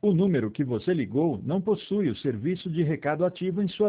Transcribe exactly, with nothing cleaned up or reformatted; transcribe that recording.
O número que você ligou não possui o serviço de recado ativo em sua